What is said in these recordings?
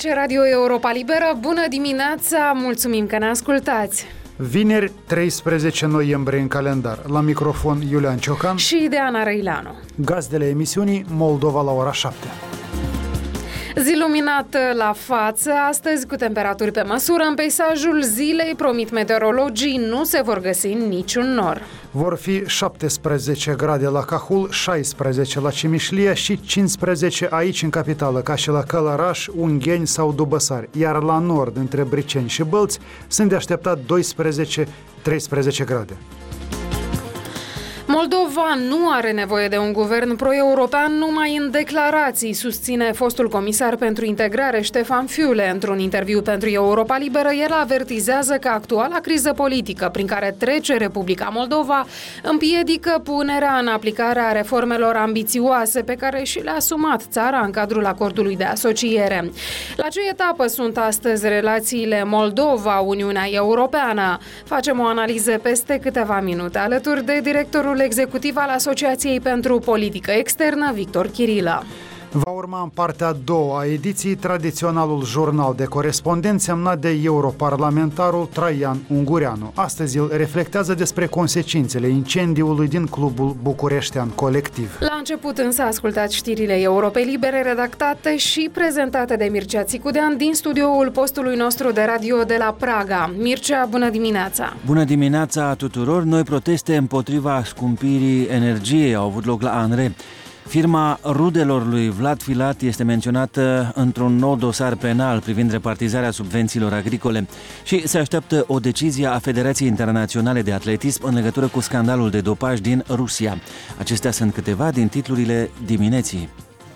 face Radio Europa Liberă. Bună dimineața, mulțumim că ne ascultați! Vineri, 13 noiembrie în calendar. La microfon Iulian Ciocan și de Ana Răileanu. Gazdele emisiunii Moldova la ora 7. Zi luminată la față, astăzi cu temperaturi pe măsură. În peisajul zilei, promit meteorologii, nu se vor găsi niciun nor. Vor fi 17 grade la Cahul, 16 la Cimișlia și 15 aici în capitală, ca și la Călăraș, Ungheni sau Dubăsari. Iar la nord, între Briceni și Bălți, sunt de așteptat 12-13 grade. Moldova nu are nevoie de un guvern pro-european numai în declarații, susține fostul comisar pentru integrare Ștefan Fiule. Într-un interviu pentru Europa Liberă, el avertizează că actuala criză politică prin care trece Republica Moldova împiedică punerea în aplicare a reformelor ambițioase pe care și le-a asumat țara în cadrul acordului de asociere. La ce etapă sunt astăzi relațiile Moldova-Uniunea Europeană? Facem o analiză peste câteva minute alături de directorul executiv al Asociației pentru Politică Externă, Victor Chirilă. Va urma în partea a doua a ediției tradiționalul jurnal de corespondenți semnat de europarlamentarul Traian Ungureanu. Astăzi el reflectează despre consecințele incendiului din clubul bucureștean Colectiv. La început însă ascultați știrile Europei Libere, redactate și prezentate de Mircea Țicudean din studioul postului nostru de radio de la Praga. Mircea, bună dimineața! Bună dimineața tuturor! Noi proteste împotriva scumpirii energiei au avut loc la ANRE. Firma rudelor lui Vlad Filat este menționată într-un nou dosar penal privind repartizarea subvențiilor agricole și se așteaptă o decizie a Federației Internaționale de Atletism în legătură cu scandalul de dopaj din Rusia. Acestea sunt câteva din titlurile dimineții.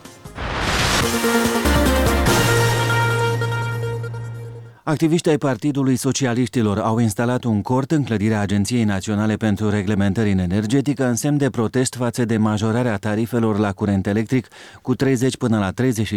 Activiștii ai Partidului Socialiștilor au instalat un cort în clădirea Agenției Naționale pentru Reglementări în Energetică în semn de protest față de majorarea tarifelor la curent electric cu 30 până la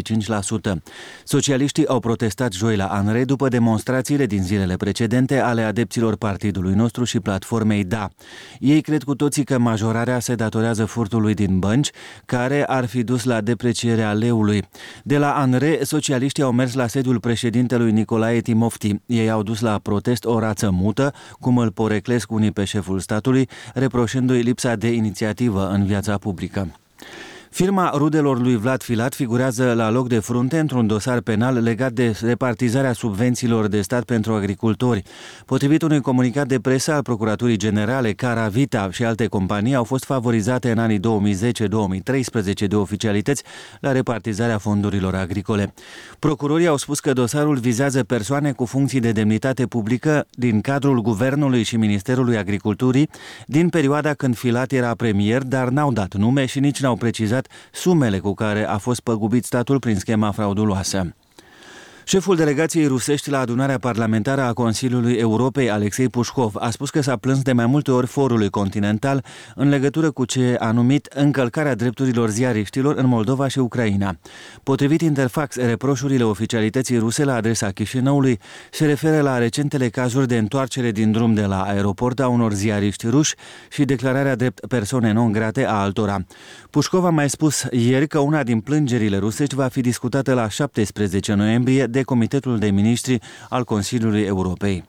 35%. Socialiștii au protestat joi la ANRE după demonstrațiile din zilele precedente ale adepților partidului nostru și platformei DA. Ei cred cu toții că majorarea se datorează furtului din bănci, care ar fi dus la deprecierea leului. De la ANRE, socialiștii au mers la sediul președintelui Nicolae Timofti. Ei au dus la protest o rață mută, cum îl poreclesc unii pe șeful statului, reproșându-i lipsa de inițiativă în viața publică. Firma rudelor lui Vlad Filat figurează la loc de frunte într-un dosar penal legat de repartizarea subvențiilor de stat pentru agricultori. Potrivit unui comunicat de presă al Procuraturii Generale, Caravita și alte companii au fost favorizate în anii 2010-2013 de oficialități la repartizarea fondurilor agricole. Procurorii au spus că dosarul vizează persoane cu funcții de demnitate publică din cadrul Guvernului și Ministerului Agriculturii din perioada când Filat era premier, dar n-au dat nume și nici n-au precizat sumele cu care a fost păgubit statul prin schema frauduloasă. Șeful delegației rusești la adunarea parlamentară a Consiliului Europei, Alexei Pușkov, a spus că s-a plâns de mai multe ori forului continental în legătură cu ce a numit încălcarea drepturilor ziariștilor în Moldova și Ucraina. Potrivit Interfax, reproșurile oficialității ruse la adresa Chișinăului se referă la recentele cazuri de întoarcere din drum de la aeroport a unor ziariști ruși și declararea drept persoane non grate a altora. Pușkov a mai spus ieri că una din plângerile rusești va fi discutată la 17 noiembrie de Comitetul de Ministri al Consiliului Europei.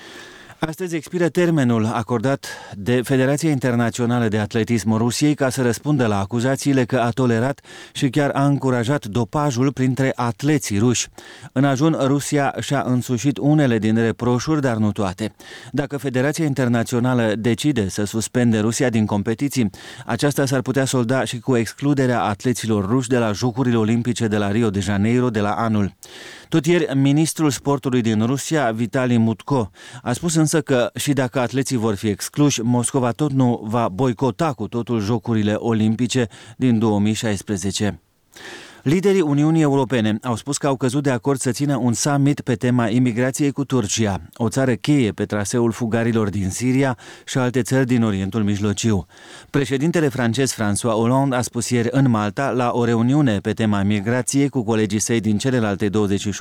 Astăzi expiră termenul acordat de Federația Internațională de Atletism Rusiei ca să răspundă la acuzațiile că a tolerat și chiar a încurajat dopajul printre atleții ruși. În ajun, Rusia și-a însușit unele din reproșuri, dar nu toate. Dacă Federația Internațională decide să suspende Rusia din competiții, aceasta s-ar putea solda și cu excluderea atleților ruși de la Jocurile Olimpice de la Rio de Janeiro de la anul. Tot ieri, ministrul sportului din Rusia, Vitali Mutko, a spus însă că și dacă atleții vor fi excluși, Moscova tot nu va boicota cu totul Jocurile Olimpice din 2016. Liderii Uniunii Europene au spus că au căzut de acord să țină un summit pe tema imigrației cu Turcia, o țară cheie pe traseul fugarilor din Siria și alte țări din Orientul Mijlociu. Președintele francez François Hollande a spus ieri în Malta, la o reuniune pe tema migrației cu colegii săi din celelalte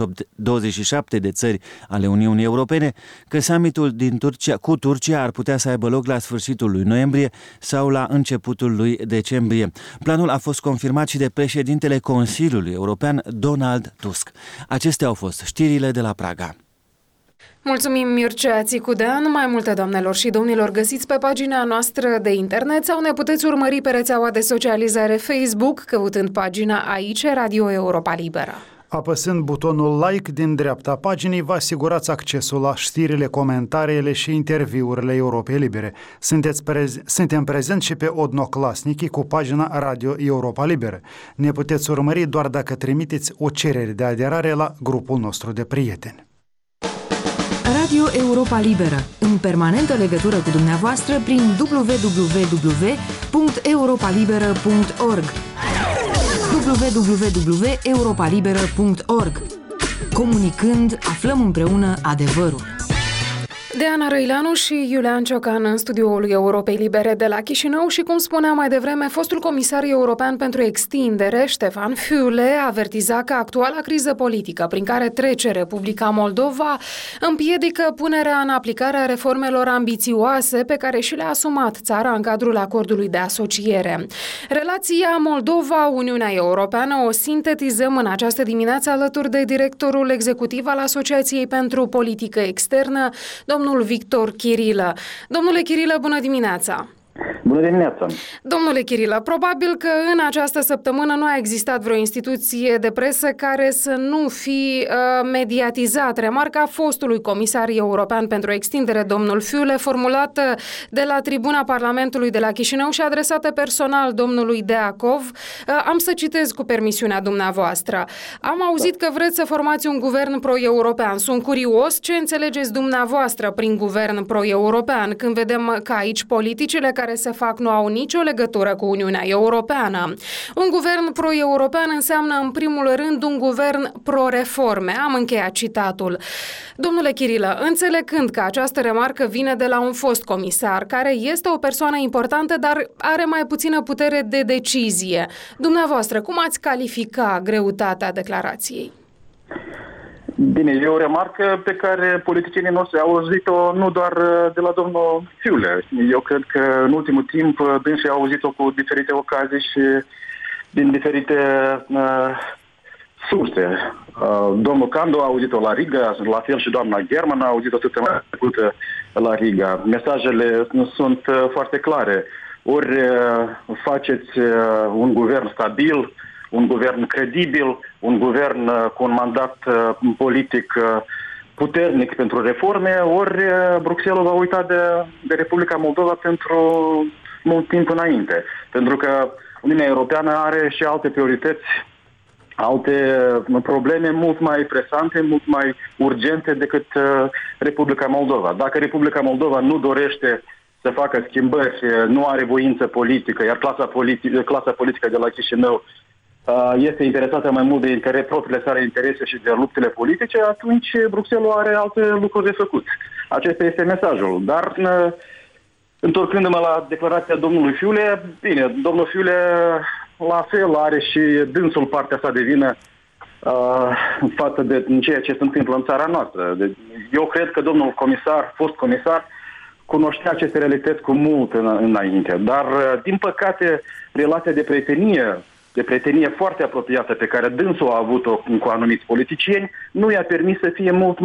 27 de țări ale Uniunii Europene, că summitul cu Turcia ar putea să aibă loc la sfârșitul lui noiembrie sau la începutul lui decembrie. Planul a fost confirmat și de președintele Consiliului Consiliului European Donald Tusk. Acestea au fost știrile de la Praga. Mulțumim, Mircea Țicudean. Mai multe, doamnelor și domnilor, găsiți pe pagina noastră de internet sau ne puteți urmări pe rețeaua de socializare Facebook, căutând pagina Aici Radio Europa Liberă. Apăsând butonul like din dreapta paginii, vă asigurați accesul la știrile, comentariile și interviurile Europei Libere. Suntem prezenți și pe Odnoclasnici cu pagina Radio Europa Liberă. Ne puteți urmări doar dacă trimiteți o cerere de aderare la grupul nostru de prieteni. Radio Europa Liberă, în permanentă legătură cu dumneavoastră prin www.europalibera.org www.europalibera.org. Comunicând, aflăm împreună adevărul. Diana Răileanu și Iulian Ciocan în studioul Europei Libere de la Chișinău și, cum spunea mai devreme, fostul comisar european pentru extindere, Stefan Füle, avertiza că actuala criză politică prin care trece Republica Moldova împiedică punerea în aplicare a reformelor ambițioase pe care și le-a asumat țara în cadrul acordului de asociere. Relația Moldova-Uniunea Europeană o sintetizăm în această dimineață alături de directorul executiv al Asociației pentru Politică Externă, domnul Victor Chirilă. Domnule Chirilă, bună dimineața! Bună dimineața! Domnule Chirilă, probabil că în această săptămână nu a existat vreo instituție de presă care să nu fi mediatizat remarca fostului comisar european pentru extindere, domnul Füle, formulată de la tribuna Parlamentului de la Chișinău și adresată personal domnului Deacov. Am să citez cu permisiunea dumneavoastră. Am auzit că vreți să formați un guvern pro-european. Sunt curios ce înțelegeți dumneavoastră prin guvern pro-european, când vedem că aici politicile care se fac nu au nicio legătură cu Uniunea Europeană. Un guvern pro-european înseamnă în primul rând un guvern pro-reforme. Am încheiat citatul. Domnule Chirilă, înțelegând că această remarcă vine de la un fost comisar, care este o persoană importantă, dar are mai puțină putere de decizie, dumneavoastră, cum ați califica greutatea declarației? Bine, e o remarcă pe care politicienii noștri au auzit-o nu doar de la domnul Füle. Eu cred că în ultimul timp dânsii au auzit-o cu diferite ocazii și din diferite surse. Domnul Candu a auzit-o la Riga, la fel și doamna German a auzit-o săptămâna trecută la Riga. Mesajele sunt foarte clare. Ori faceți un guvern stabil, un guvern credibil, un guvern cu un mandat politic puternic pentru reforme, ori Bruxelles va uita de Republica Moldova pentru mult timp înainte. Pentru că Uniunea Europeană are și alte priorități, alte probleme mult mai presante, mult mai urgente decât Republica Moldova. Dacă Republica Moldova nu dorește să facă schimbări, nu are voință politică, iar clasa politică de la Chișinău este interesată mai mult de propriile sale interese și de luptele politice, atunci Bruxelles are alte lucruri de făcut. Acesta este mesajul. Dar, întorcându-mă la declarația domnului Füle, bine, domnul Füle la fel are și dânsul partea sa de vină față de ceea ce se întâmplă în țara noastră. Eu cred că domnul comisar, fost comisar, cunoștea aceste realități cu mult înainte. Dar, din păcate, relația de prietenie foarte apropiată pe care dânsul a avut-o cu anumiți politicieni, nu i-a permis să fie mult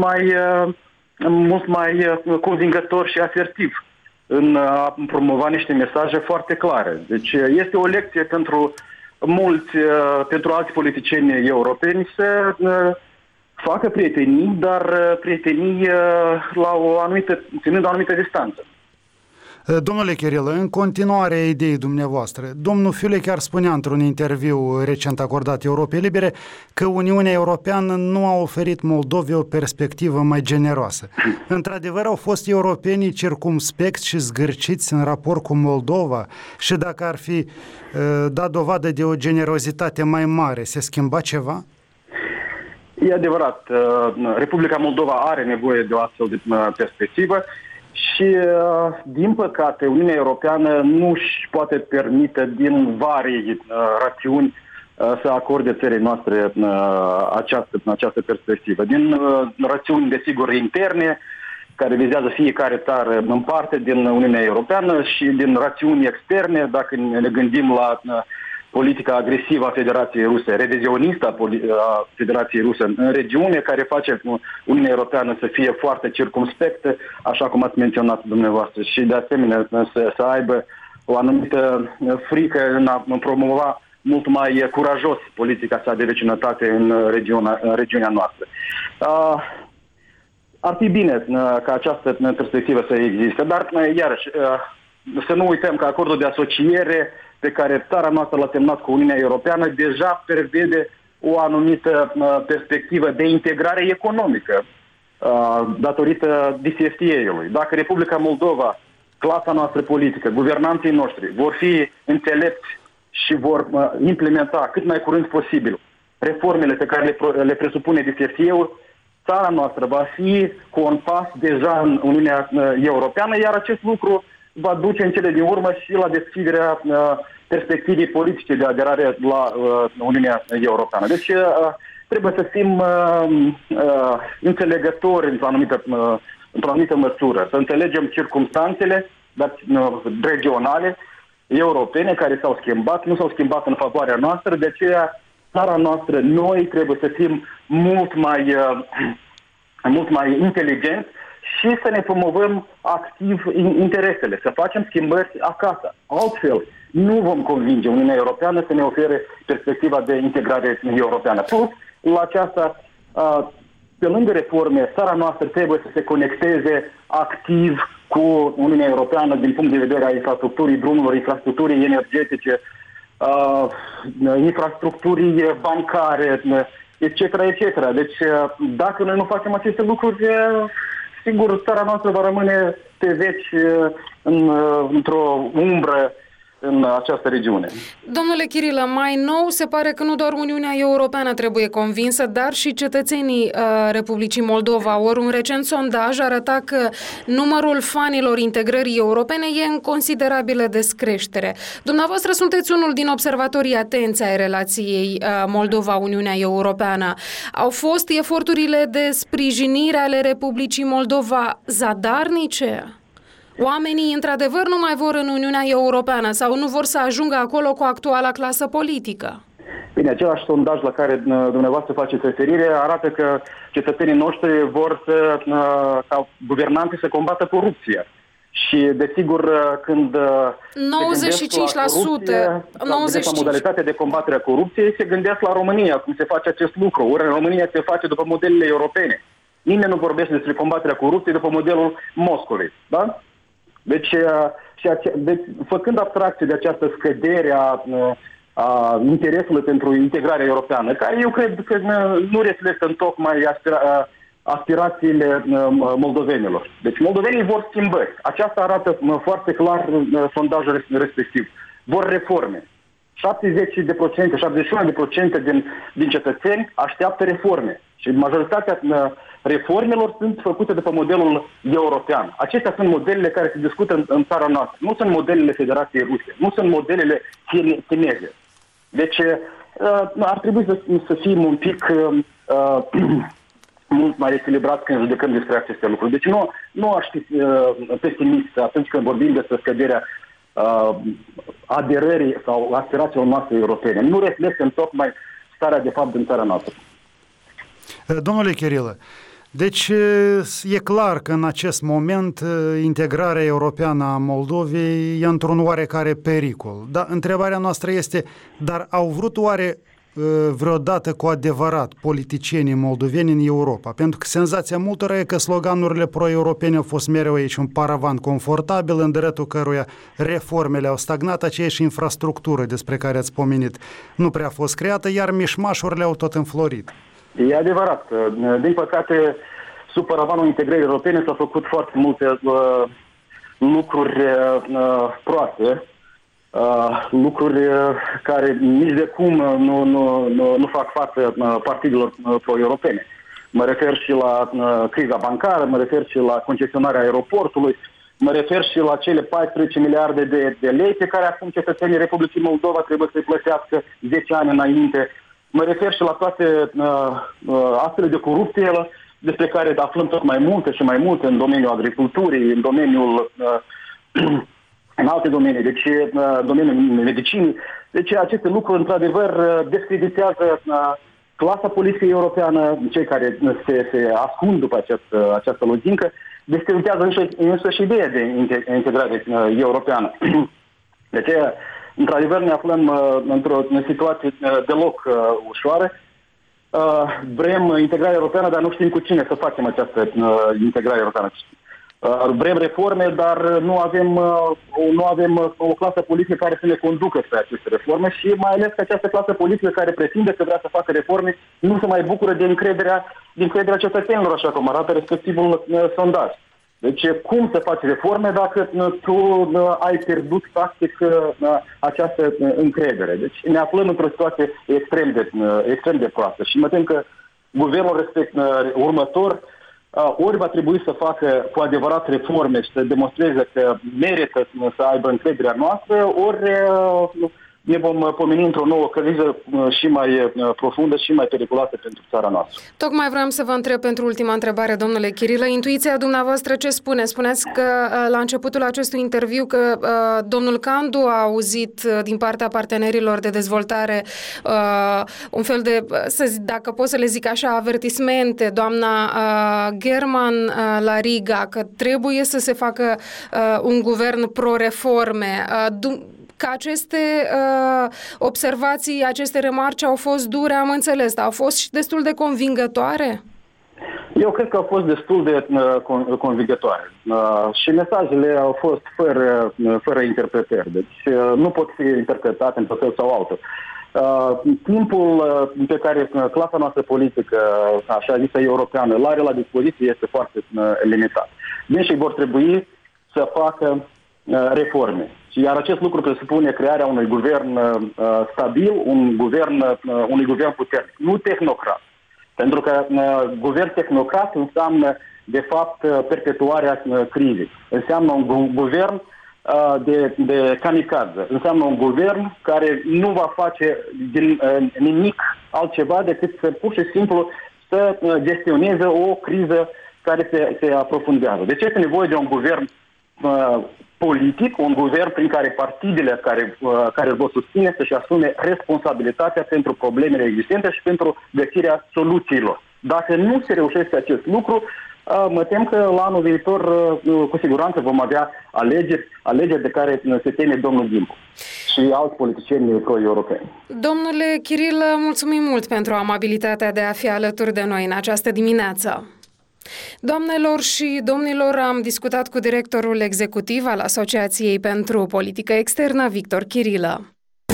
mai convingător și asertiv în a promova niște mesaje foarte clare. Deci este o lecție pentru alți politicieni europeni să facă prietenii, dar prietenii ținând o anumită distanță. Domnule Chirilă, în continuare a ideii dumneavoastră, domnul Füle chiar spunea într-un interviu recent acordat Europei Libere că Uniunea Europeană nu a oferit Moldovei o perspectivă mai generoasă. Într-adevăr, au fost europenii circumspecți și zgârciți în raport cu Moldova și dacă ar fi dat dovadă de o generozitate mai mare, se schimba ceva? E adevărat, Republica Moldova are nevoie de o astfel de perspectivă. Și, din păcate, Uniunea Europeană nu își poate permite din vari rațiuni să acorde țării noastre această perspectivă. Din rațiuni, desigur, interne, care vizează fiecare țară în parte din Uniunea Europeană și din rațiuni externe, dacă ne gândim la politica agresivă a Federației Ruse, revizionistă a Federației Ruse în regiune, care face Uniunea Europeană să fie foarte circumspectă, așa cum ați menționat dumneavoastră, și de asemenea să aibă o anumită frică în a promova mult mai curajos politica sa de vecinătate în regiunea noastră. Ar fi bine ca această perspectivă să existe, dar iarăși să nu uităm că acordul de asociere pe care țara noastră l-a semnat cu Uniunea Europeană deja prevede o anumită perspectivă de integrare economică datorită DCFTA-ului. Dacă Republica Moldova, clasa noastră politică, guvernanții noștri vor fi înțelepți și vor implementa cât mai curând posibil reformele pe care le presupune DCFTA-ul, țara noastră va fi cu un pas deja în Uniunea Europeană, iar acest lucru va duce în cele din urmă și la deschiderea perspectivei politice de aderare la Uniunea Europeană. Deci trebuie să fim înțelegători într-o anumită măsură, să înțelegem circumstanțele regionale, europene, care s-au schimbat, nu s-au schimbat în favoarea noastră, de aceea țara noastră, noi trebuie să fim mult mai inteligenți și să ne promovăm activ interesele, să facem schimbări acasă. Altfel, nu vom convinge Uniunea Europeană să ne ofere perspectiva de integrare europeană. Plus, la aceasta, pe lângă reforme, țara noastră trebuie să se conecteze activ cu Uniunea Europeană din punct de vedere a infrastructurii drumurilor, infrastructurii energetice, infrastructurii bancare, etc., etc. Deci, dacă noi nu facem aceste lucruri, sigur, țara noastră va rămâne pe veci într-o umbră în această regiune. Domnule Chirilă, mai nou se pare că nu doar Uniunea Europeană trebuie convinsă, dar și cetățenii Republicii Moldova. Ori un recent sondaj arăta că numărul fanilor integrării europene e în considerabilă descreștere. Dumneavoastră sunteți unul din observatorii atenți ai relației Moldova-Uniunea Europeană. Au fost eforturile de sprijinire ale Republicii Moldova zadarnice? Oamenii, într-adevăr, nu mai vor în Uniunea Europeană sau nu vor să ajungă acolo cu actuala clasă politică? Bine, același sondaj la care dumneavoastră faceți referire arată că cetățenii noștri vor ca guvernanții să combată corupția. Și, desigur, când 95%, la modalitatea de combatere a corupției, se gândesc la România, cum se face acest lucru. Ori în România se face după modelele europene. Nimeni nu vorbește despre combaterea corupției după modelul Moscovei. Da? Deci, făcând abstracție de această scădere a interesului pentru integrarea europeană, care eu cred că nu reflectă întocmai aspirațiile moldovenilor. Deci moldovenii vor schimbări. Aceasta arată foarte clar sondajul respectiv. Vor reforme. 71% din cetățeni așteaptă reforme. Și majoritatea reformelor sunt făcute după modelul european. Acestea sunt modelele care se discută în țara noastră. Nu sunt modelele Federației Ruse. Nu sunt modelele chineze. Deci ar trebui să fim un pic mult mai echilibrat când judecăm despre aceste lucruri. Deci nu aș fi pesimist atunci când vorbim despre scăderea aderării sau aspirațiilor noastre europene. Nu reflectă întocmai starea de fapt din țara noastră. Domnule Chirilă, deci e clar că în acest moment integrarea europeană a Moldovei e într-un oarecare pericol. Dar întrebarea noastră este, dar au vrut oare vreodată cu adevărat politicienii moldoveni în Europa? Pentru că senzația multora e că sloganurile pro-europene au fost mereu aici un paravan confortabil în dreptul căruia reformele au stagnat, aceeași infrastructură despre care ați pomenit nu prea a fost creată, iar mișmașurile au tot înflorit. E adevărat. Din păcate, sub paravanul integrării europene s-au făcut foarte multe lucruri proaste, lucruri care nici de cum nu fac față partidelor pro-europene. Mă refer și la criza bancară, mă refer și la concesionarea aeroportului, mă refer și la cele 14 miliarde de lei pe care acum cetățenii Republicii Moldova trebuie să-i plătească 10 ani înainte. Mă refer și la toate astfel de corupție despre care aflăm tot mai multe și mai multe în domeniul agriculturii, în domeniul în alte domenii, deci domeniul medicinii. Deci aceste lucruri, într-adevăr, descreditează clasa politică europeană, cei care se ascund după această lozincă, descreditează însă și ideea de integrare europeană. De aceea, într-adevăr, ne aflăm într-o situație deloc ușoară. Vrem integrare europeană, dar nu știm cu cine să facem această integrare europeană. Vrem reforme, dar nu avem o clasă politică care să ne conducă spre aceste reforme și mai ales că această clasă politică care pretinde că vrea să facă reforme nu se mai bucură de încrederea cetățenilor, așa cum arată respectivul sondaj. Deci cum să faci reforme dacă tu ai pierdut practic această încredere? Deci ne aflăm într-o situație extrem de proastă și mă tem că guvernul următor ori va trebui să facă cu adevărat reforme și să demonstreze că merită să aibă încrederea noastră, ori ne vom pomeni într-o nouă criză și mai profundă și mai periculoasă pentru țara noastră. Tocmai vreau să vă întreb pentru ultima întrebare, domnule Chirilă. Intuiția dumneavoastră ce spune? Spuneți că la începutul acestui interviu că domnul Candu a auzit din partea partenerilor de dezvoltare un fel de, dacă pot să le zic așa, avertismente, doamna German la Riga, că trebuie să se facă un guvern pro-reforme. Că aceste observații, aceste remarci au fost dure, am înțeles, au fost și destul de convingătoare? Eu cred că au fost destul de convingătoare și mesajele au fost fără interpretări, deci nu pot fi interpretate într-un fel sau altul. Timpul pe care clasa noastră politică, așa zisă europeană, îl are la dispoziție este foarte limitat. Deci vor trebui să facă reforme. Iar acest lucru presupune crearea unui guvern stabil, unui guvern puternic, nu tehnocrat. Pentru că guvern tehnocrat înseamnă, de fapt, perpetuarea crizei. Înseamnă un guvern de kamikaze. Înseamnă un guvern care nu va face din nimic altceva decât să pur și simplu să gestioneze o criză care se aprofundează. Deci este nevoie de un guvern politic, un guvern prin care partidele care îl vor susține să-și asume responsabilitatea pentru problemele existente și pentru găsirea soluțiilor. Dacă nu se reușește acest lucru, mă tem că la anul viitor cu siguranță vom avea alegeri de care se teme domnul Gimbu și alți politicieni pro-europeni. Domnule Chirilă, mulțumim mult pentru amabilitatea de a fi alături de noi în această dimineață. Doamnelor și domnilor, am discutat cu directorul executiv al Asociației pentru Politică Externă, Victor Chirilă.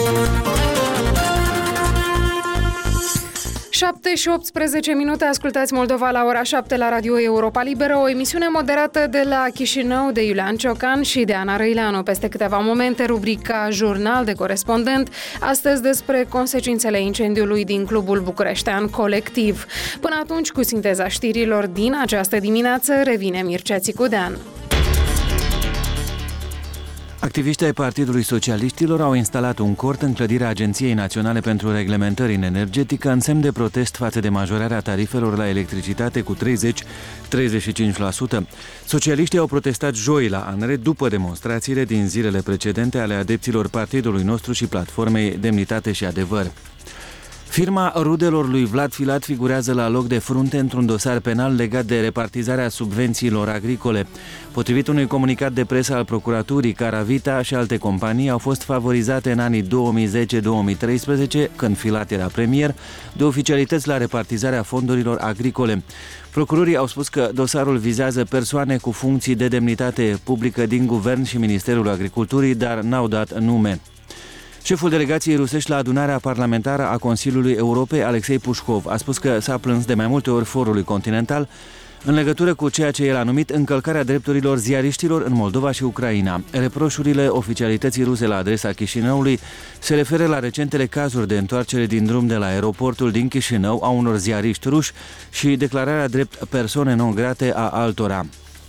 7 și 18 minute, ascultați Moldova la ora 7 la Radio Europa Liberă, o emisiune moderată de la Chișinău de Iulian Ciocan și de Ana Răileanu. Peste câteva momente, rubrica Jurnal de Corespondent, astăzi despre consecințele incendiului din Clubul Bucureștean Colectiv. Până atunci, cu sinteza știrilor din această dimineață, revine Mircea Țicudean. Activiștii ai Partidului Socialiștilor au instalat un cort în clădirea Agenției Naționale pentru Reglementări în Energetică în semn de protest față de majorarea tarifelor la electricitate cu 30-35%. Socialiștii au protestat joi la ANRE după demonstrațiile din zilele precedente ale adepților partidului nostru și platformei Demnitate și Adevăr. Firma rudelor lui Vlad Filat figurează la loc de frunte într-un dosar penal legat de repartizarea subvențiilor agricole. Potrivit unui comunicat de presă al procuraturii, Caravita și alte companii au fost favorizate în anii 2010-2013, când Filat era premier, de oficialități la repartizarea fondurilor agricole. Procurorii au spus că dosarul vizează persoane cu funcții de demnitate publică din Guvern și Ministerul Agriculturii, dar n-au dat nume. Șeful delegației rusești la adunarea parlamentară a Consiliului Europei, Alexei Pușcov, a spus că s-a plâns de mai multe ori Forului Continental în legătură cu ceea ce el a numit încălcarea drepturilor ziariștilor în Moldova și Ucraina. Reproșurile oficialității ruse la adresa Chișinăului se referă la recentele cazuri de întoarcere din drum de la aeroportul din Chișinău a unor ziariști ruși și declararea drept persoane non grate a altora.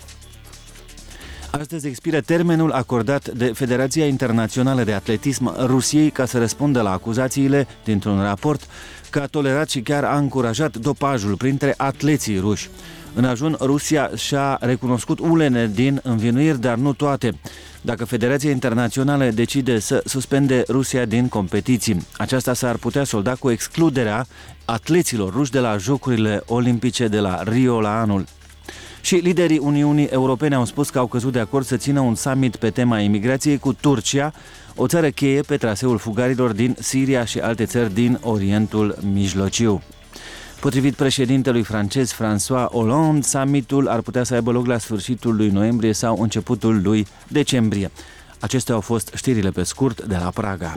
Astăzi expiră termenul acordat de Federația Internațională de Atletism Rusiei ca să răspundă la acuzațiile dintr-un raport că a tolerat și chiar a încurajat dopajul printre atleții ruși. În ajun, Rusia și-a recunoscut unele din învinuiri, dar nu toate. Dacă Federația Internațională decide să suspende Rusia din competiții, aceasta s-ar putea solda cu excluderea atleților ruși de la Jocurile Olimpice de la Rio la anul. Și liderii Uniunii Europene au spus că au căzut de acord să țină un summit pe tema imigrației cu Turcia, o țară cheie pe traseul fugarilor din Siria și alte țări din Orientul Mijlociu. Potrivit președintelui francez François Hollande, summitul ar putea să aibă loc la sfârșitul lui noiembrie sau începutul lui decembrie. Acestea au fost știrile pe scurt de la Praga.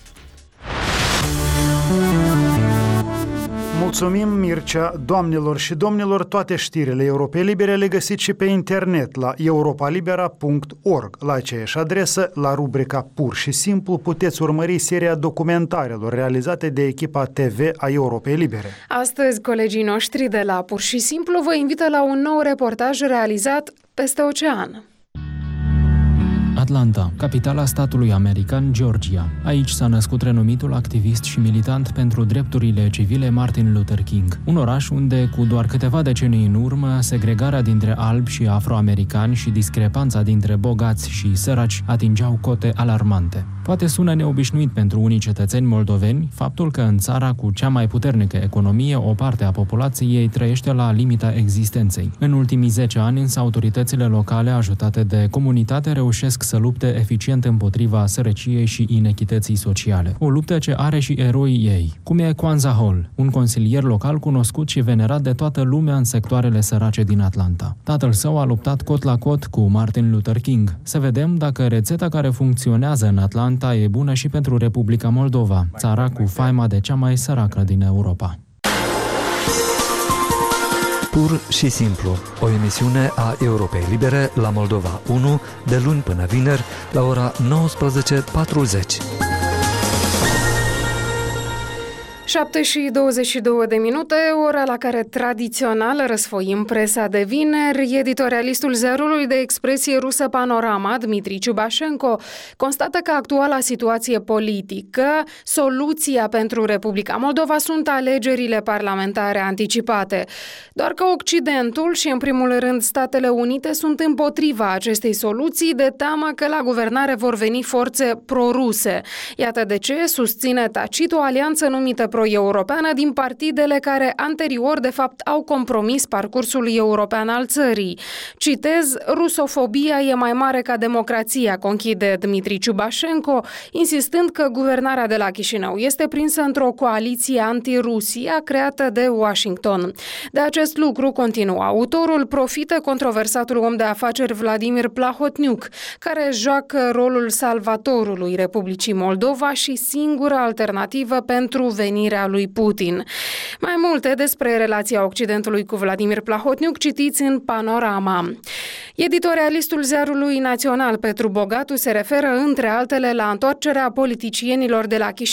Mulțumim, Mircea. Doamnelor și domnilor, toate știrile Europei Libere le găsiți și pe internet la europalibera.org. La aceeași adresă, la rubrica Pur și Simplu, puteți urmări seria documentarelor realizate de echipa TV a Europei Libere. Astăzi, colegii noștri de la Pur și Simplu vă invită la un nou reportaj realizat peste ocean. Atlanta, capitala statului american Georgia. Aici s-a născut renumitul activist și militant pentru drepturile civile Martin Luther King. Un oraș unde, cu doar câteva decenii în urmă, segregarea dintre albi și afroamericani și discrepanța dintre bogați și săraci atingeau cote alarmante. Poate sună neobișnuit pentru unii cetățeni moldoveni faptul că în țara cu cea mai puternică economie, o parte a populației trăiește la limita existenței. În ultimii 10 ani, însă, autoritățile locale, ajutate de comunitate, reușesc să lupte eficient împotriva sărăciei și inechității sociale. O luptă ce are și eroii ei, cum e Kwanza Hall, un consilier local cunoscut și venerat de toată lumea în sectoarele sărace din Atlanta. Tatăl său a luptat cot la cot cu Martin Luther King. Să vedem dacă rețeta care funcționează în Atlanta e bună și pentru Republica Moldova, țara cu faima de cea mai săracă din Europa. Pur și simplu, o emisiune a Europei Libere la Moldova 1, de luni până vineri, la ora 19:40. 7:22, ora la care tradițional răsfoim presa de vineri. Editorialistul ziarului de expresie rusă Panorama, Dmitri Ciubașenko, constată că actuala situație politică, soluția pentru Republica Moldova sunt alegerile parlamentare anticipate. Doar că Occidentul și, în primul rând, Statele Unite sunt împotriva acestei soluții, de teamă că la guvernare vor veni forțe proruse. Iată de ce susține tacit o alianță numită pro-europeană din partidele care anterior, de fapt, au compromis parcursul european al țării. Citez, rusofobia e mai mare ca democrația, conchide Dmitri Ciubașenko, insistând că guvernarea de la Chișinău este prinsă într-o coaliție anti-Rusia creată de Washington. De acest lucru, continuă autorul, profită controversatul om de afaceri Vladimir Plahotniuc, care joacă rolul salvatorului Republicii Moldova și singura alternativă pentru venirea lui Putin. Mai multe despre relația Occidentului cu Vladimir Plahotniuc citiți în Panorama. Editorialistul ziarului național Petru Bogatu se referă, între altele, la încercarea politicienilor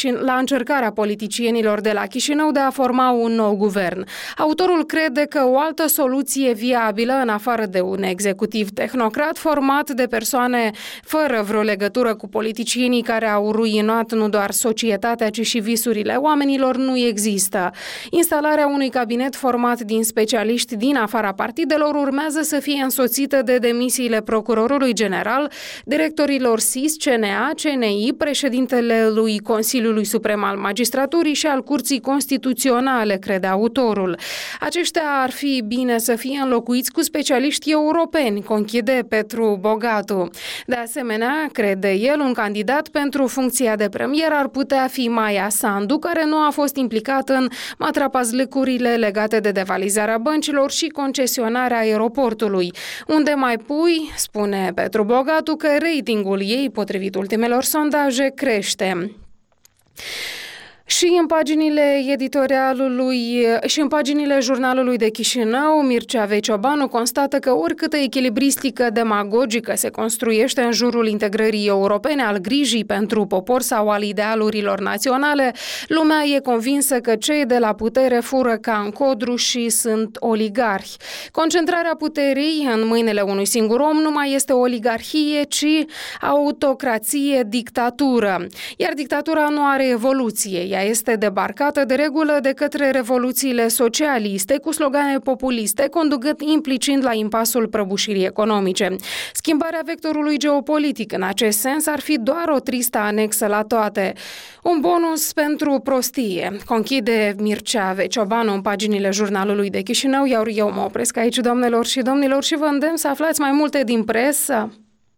de la Chișinău de a forma un nou guvern. Autorul crede că o altă soluție viabilă, în afară de un executiv tehnocrat format de persoane fără vreo legătură cu politicienii care au ruinat nu doar societatea, ci și visurile oamenilor, nu există. Instalarea unui cabinet format din specialiști din afara partidelor urmează să fie însoțită de demisiile procurorului general, directorilor SIS, CNA, CNI, președintelui Consiliului Suprem al Magistraturii și al Curții Constituționale, crede autorul. Aceștia ar fi bine să fie înlocuiți cu specialiști europeni, conchide Petru Bogatu. De asemenea, crede el, un candidat pentru funcția de premier ar putea fi Maia Sandu, care nu a fost implicat în matrapazlicurile legate de devalizarea băncilor și concesionarea aeroportului, unde mai pui, spune Petru Bogatu, că ratingul ei, potrivit ultimelor sondaje, crește. Și în paginile jurnalului de Chișinău, Mircea Veciobanu constată că oricâtă echilibristică demagogică se construiește în jurul integrării europene, al grijii pentru popor sau al idealurilor naționale, lumea e convinsă că cei de la putere fură ca în codru și sunt oligarhi. Concentrarea puterii în mâinile unui singur om nu mai este oligarhie, ci autocrație, dictatură. Iar dictatura nu are evoluție, ea Moldovia este debarcată de regulă de către revoluțiile socialiste cu slogane populiste, conducând implicit la impasul prăbușirii economice. Schimbarea vectorului geopolitic în acest sens ar fi doar o tristă anexă la toate. Un bonus pentru prostie, conchide Mircea Veciobanu în paginile Jurnalului de Chișinău, iar eu mă opresc aici, doamnelor și domnilor, și vă îndemn să aflați mai multe din presă.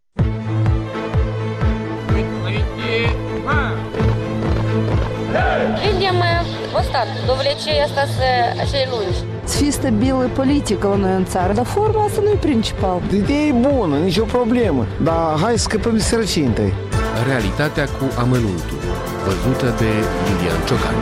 Видим вот так, довлечение остаться lungi. Să fie stabilă politică la noi în țară, dar forma asta nu e principal. Ideea e bună, nicio problemă, dar hai să scăpăm de sărăcie întâi. Realitatea cu amănuntul, văzută de Iulian Ciocan.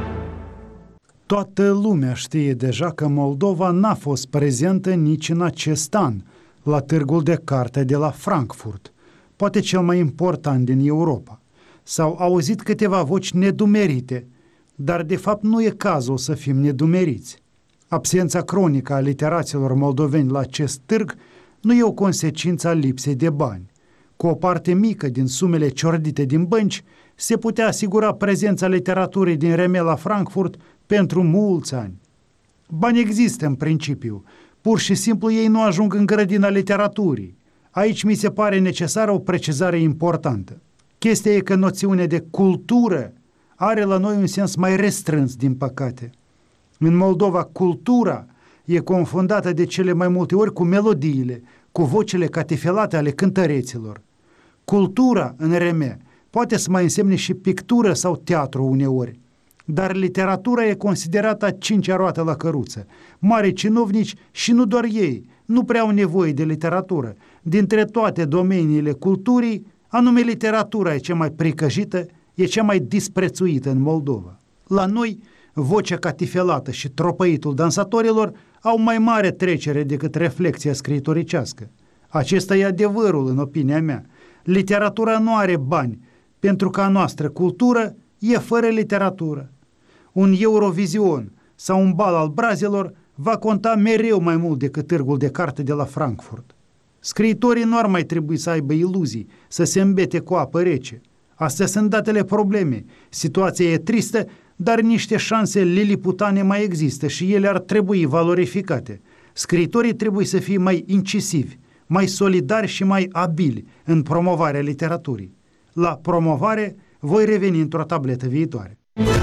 Toată lumea știe deja că Moldova n-a fost prezentă nici în acest an la târgul de carte de la Frankfurt, poate cel mai important din Europa. S-au auzit câteva voci nedumerite, dar de fapt nu e cazul să fim nedumeriți. Absența cronică a literaților moldoveni la acest târg nu e o consecință a lipsei de bani. Cu o parte mică din sumele ciordite din bănci, se putea asigura prezența literaturii din Remel la Frankfurt pentru mulți ani. Bani există în principiu, pur și simplu ei nu ajung în grădina literaturii. Aici mi se pare necesară o precizare importantă. Chestia e că noțiunea de cultură are la noi un sens mai restrâns, din păcate. În Moldova, cultura e confundată de cele mai multe ori cu melodiile, cu vocile catefelate ale cântăreților. Cultura, în reme, poate să mai însemne și pictură sau teatru uneori, dar literatura e considerată a cincea roată la căruță. Mari cinovnici și nu doar ei nu prea au nevoie de literatură. Dintre toate domeniile culturii, anume literatura e cea mai pricăjită, e cea mai disprețuită în Moldova. La noi, vocea catifelată și tropăitul dansatorilor au mai mare trecere decât reflexia scriitoricească. Acesta e adevărul, în opinia mea. Literatura nu are bani, pentru că a noastră cultură e fără literatură. Un Eurovision sau un bal al brazelor va conta mereu mai mult decât târgul de carte de la Frankfurt. Scriitorii nu ar mai trebui să aibă iluzii, să se îmbete cu apă rece. Astea sunt datele probleme. Situația e tristă, dar niște șanse liliputane mai există și ele ar trebui valorificate. Scriitorii trebuie să fie mai incisivi, mai solidari și mai abili în promovarea literaturii. La promovare voi reveni într-o tabletă viitoare.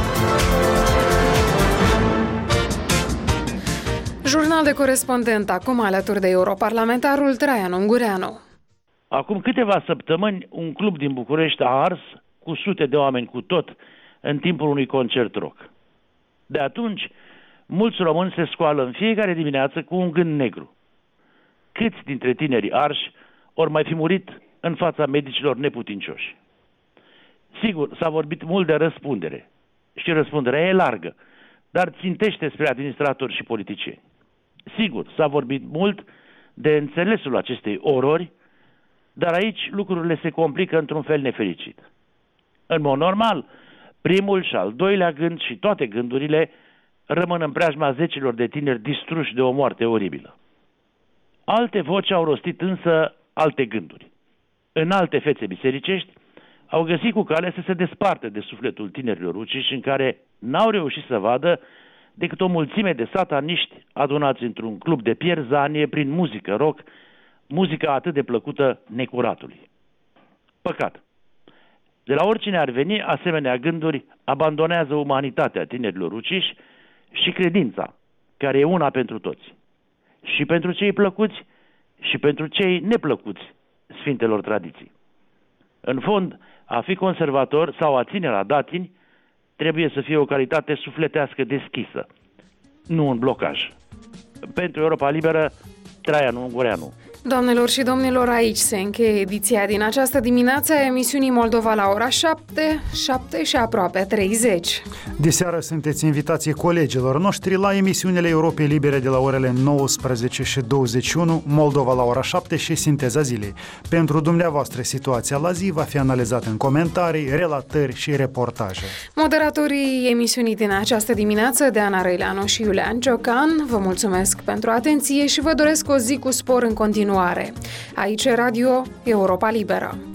Jurnal de corespondent, acum alături de europarlamentarul Traian Ungureanu. Acum câteva săptămâni, un club din București a ars cu sute de oameni cu tot în timpul unui concert rock. De atunci, mulți români se scoală în fiecare dimineață cu un gând negru. Câți dintre tinerii arși ori mai fi murit în fața medicilor neputincioși? Sigur, s-a vorbit mult de răspundere. Și răspunderea e largă, dar țintește spre administratori și politicieni. Sigur, s-a vorbit mult de înțelesul acestei orori, dar aici lucrurile se complică într-un fel nefericit. În mod normal, primul și al doilea gând și toate gândurile rămân în preajma zecilor de tineri distruși de o moarte oribilă. Alte voci au rostit însă alte gânduri. În alte fețe bisericești au găsit cu cale să se despartă de sufletul tinerilor uciși, în care n-au reușit să vadă decât o mulțime de sataniști adunați într-un club de pierzanie prin muzică rock, muzica atât de plăcută necuratului. Păcat. De la oricine ar veni, asemenea gânduri abandonează umanitatea tinerilor uciși și credința, care e una pentru toți. Și pentru cei plăcuți și pentru cei neplăcuți sfintelor tradiții. În fond, a fi conservator sau a ține la datini trebuie să fie o calitate sufletească deschisă, nu un blocaj. Pentru Europa Liberă, Traian Ungureanu. Doamnelor și domnilor, aici se încheie ediția din această dimineață a emisiunii Moldova la ora 7 și aproape 30. Diseară sunteți invitații colegilor noștri la emisiunile Europei Libere de la orele 19 și 21, Moldova la ora 7 și Sinteza zilei. Pentru dumneavoastră, situația la zi va fi analizată în comentarii, relatări și reportaje. Moderatorii emisiunii din această dimineață, Deana Răileanu și Iulian Ciocan, vă mulțumesc pentru atenție și vă doresc o zi cu spor în continuare. Aici Radio Europa Liberă.